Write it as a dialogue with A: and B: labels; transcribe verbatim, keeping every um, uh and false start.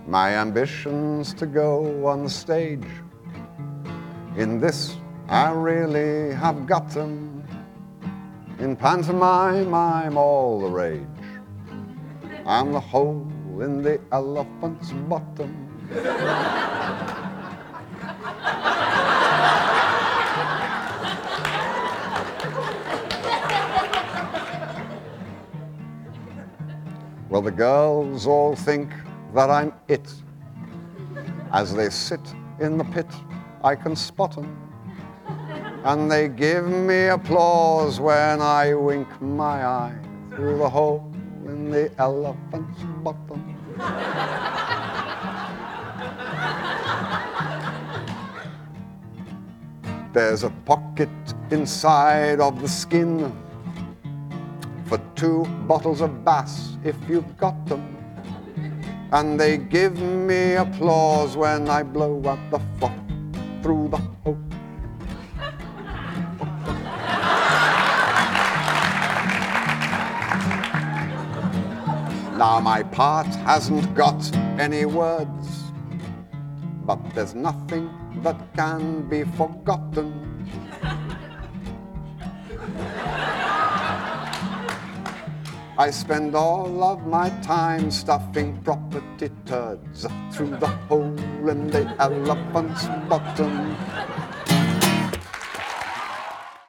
A: My ambition's to go on the stage. In this I really have got them. In pantomime I'm all the rage. I'm the hole in the elephant's bottom. Well, the girls all think that I'm it. As they sit in the pit, I can spot them. And they give me applause when I wink my eye through the hole in the elephant's bottom. There's a pocket inside of the skin for two bottles of Bass if you've got them. And they give me applause when I blow out the fluff through the hole. Now my part hasn't got any words, but there's nothing that can be forgotten. I spend all of my time stuffing property turds through the hole in the elephant's bottom.